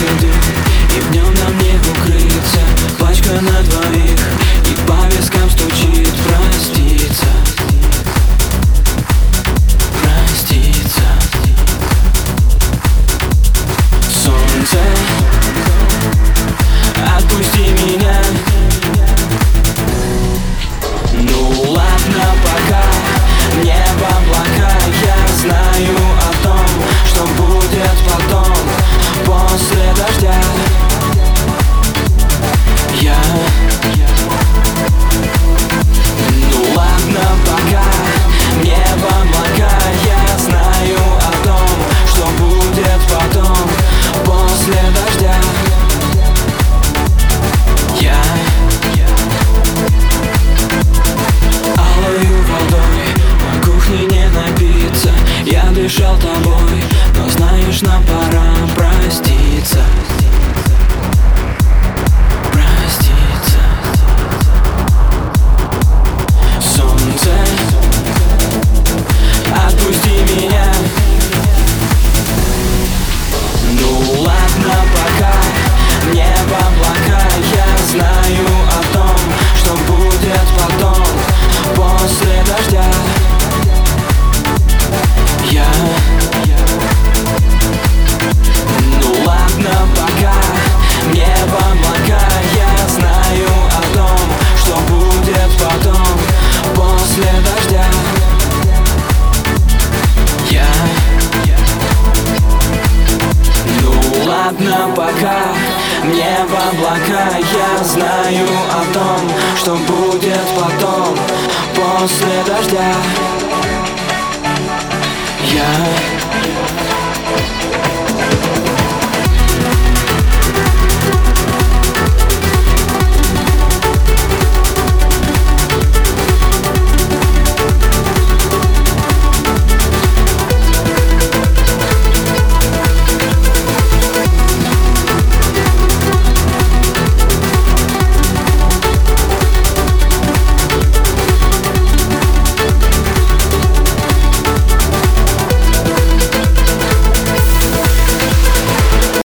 следы, и в нем нам не укрыться. Пачка на двоих, и по вискам стучит проститься. Проститься. Солнце, отпусти меня. Ну ладно, пока небо облака. Я знаю о том, что будет потом, после дождя. Ну ладно, пока небо облака. Я знаю о том, что будет потом, после дождя. Алою водой на кухне не напиться. Я дышал тобой, но знаешь, нам пора проститься. Проститься. Солнце, отпусти меня. Ну ладно, пока небо облака. Я знаю о том, что будет потом, после дождя. Ну ладно, пока небо облака. Я знаю о том, что будет потом, после дождя. Ну ладно, пока небо облака. Я знаю о том, что будет потом, после дождя.